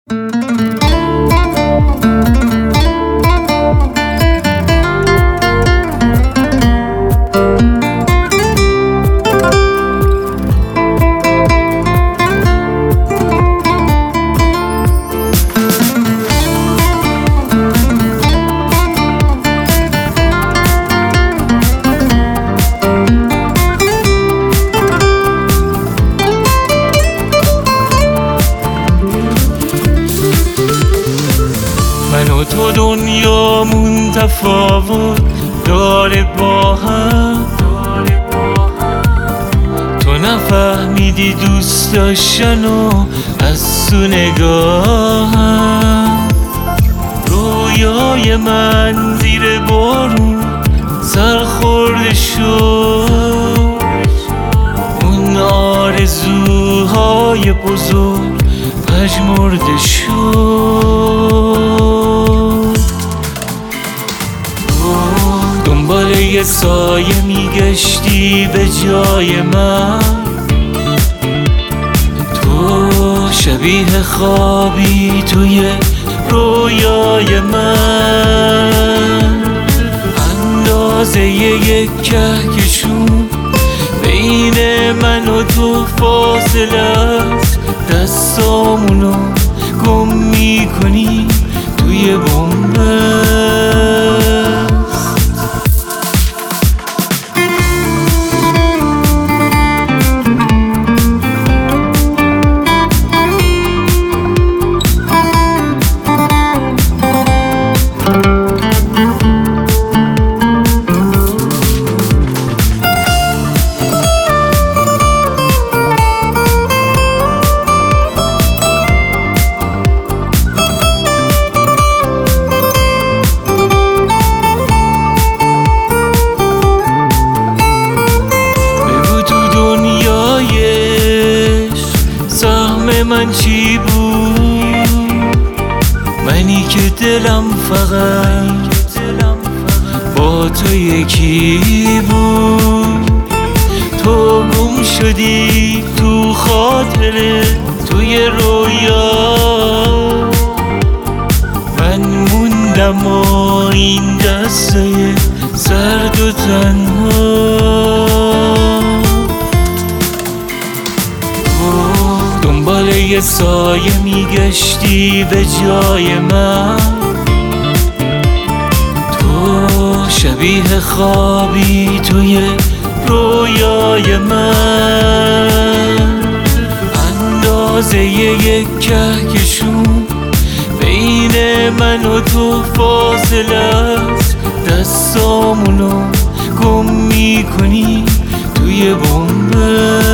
من و تو دنیامون تفاوت داره با هم، تو نفهمیدی دوست داشتن و از تو نگاهم. رویای من زیر بارون سرخورده شد، اون آرزوهای بزرگ پژمرده شد. دنبال یه سایه میگشتی به جای من، تو شبیه خوابی توی رویای من. اندازه یک کهکشون بین من و تو فاصله است، دستامونو گم میکنی توی بنبست. من چی بود؟ منی که دلم فقط با تو یکی بود. تو گم شدی تو خاطره توی رویا، من موندم و این دسته سرد و تنها. دنبال یه سایه میگشتی به جای من، تو شبیه خوابی توی رویای من. اندازه یک کهکشون بین من و تو فاصله است، دستامونو گم میکنی توی بنبست.